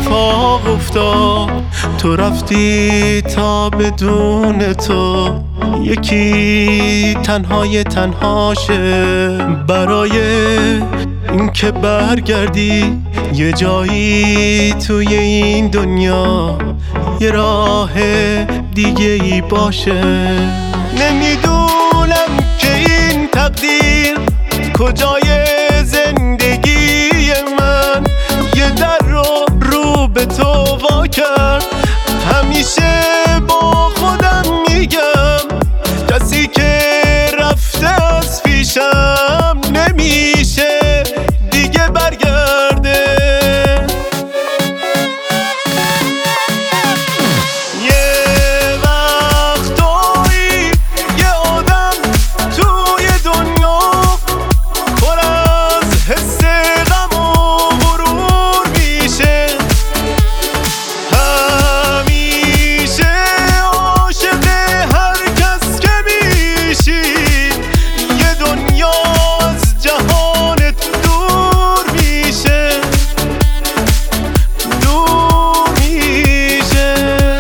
اتفاق افتاد، تو رفتی تا بدون تو یکی تنهای تنهاشه. برای اینکه برگردی یه جایی توی این دنیا، یه راه دیگه ای باشه. نمیدونم که این تقدیر کجای زندگی من یه در رو به تو وا کرد. همیشه با خودم میگم کسی که رفته از پیشم نمیشه دیگه برگرده. یه وقتایی یه آدم توی دنیا پر از حس غم و غرور میشه. همیشه عاشق هر کس که میشی یه دنیا از جهانت دور میشه، دور میشه.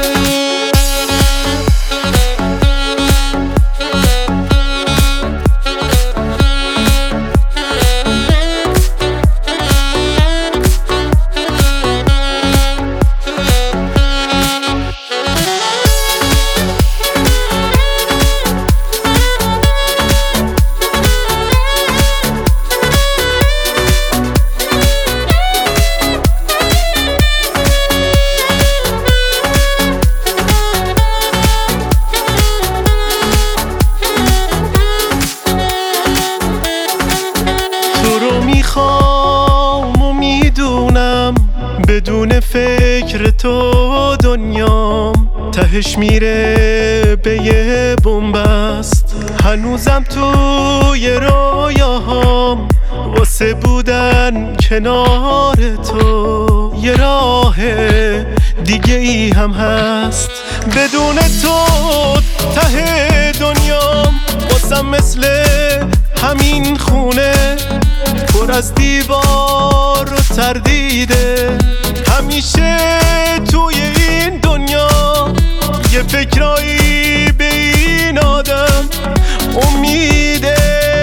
تو رو میخوام و میدونم بدون فکر تو دنیام تهش میره به یه بنبست. هنوزم توی رویاهام واسه بودن کنار تو یه راه دیگه ای هم هست. بدون تو ته دنیام واسم مثل همین خونه پر از دیوار و تردیده. همیشه توی این دنیا یه فکرایی به این آدم امیده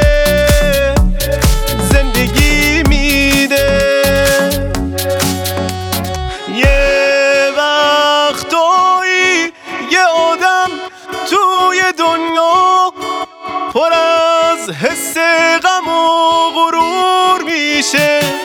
زندگی میده. یه وقتایی یه آدم توی دنیا پر از حس غم و غرور میشه.